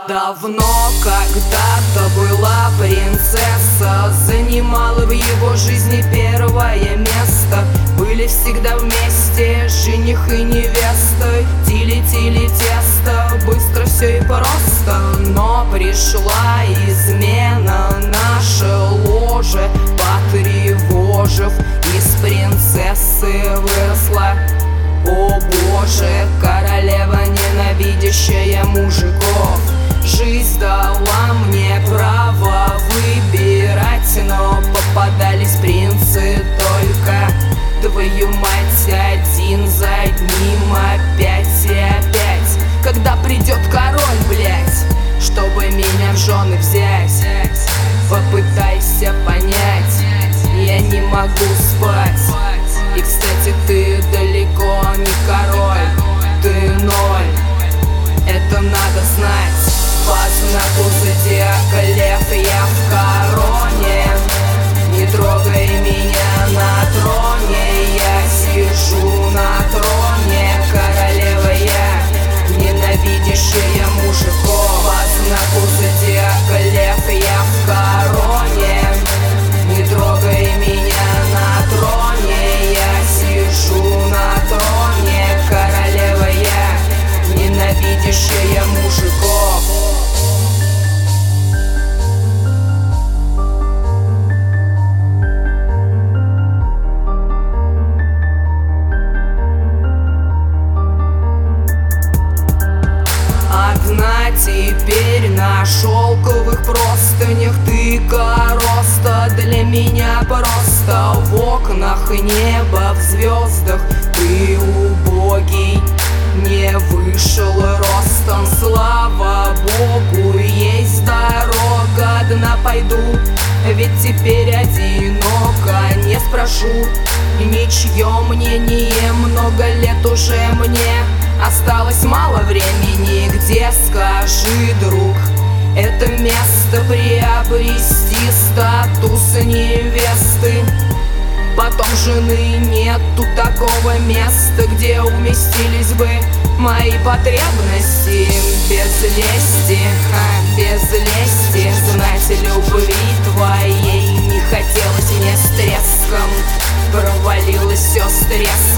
Давно когда-то была принцесса, занимала в его жизни первое место. Были всегда вместе жених и невеста, тили-тили тесто, быстро все и просто. Но пришла измена, наше ложе потревожив, из принцессы выросла, о боже, королева, ненавидящая мужиков. Жизнь дала мне право выбирать, но попадались принцы только, твою мать, один за одним, опять и опять. Когда придет король, блять, чтобы меня в жены взять, попытайся понять, я не могу спать. И, кстати, ты далеко не король, ты ноль, это надо знать. По знаку зодиака лев, я в короне, не трогай меня на троне, я сижу на троне, королева я, ненавидящая мужиков. По знаку зодиака лев, я в короне, не трогай меня на троне, я сижу на троне, королева я, ненавидящая мужиков. Теперь на шелковых простынях ты короста, для меня просто в окнах небо, в звездах ты убогий, не вышел ростом. Слава Богу, есть дорога, одна пойду, ведь теперь одиноко. Не спрошу ничье мнение, много лет уже мне, осталось мало времени. Где, скажи, друг, это место приобрести статус невесты? Потом жены нету такого места, где уместились бы мои потребности. Без лести, без лести, знать любви твоей не хотелось мне с треском, провалилось все с треском.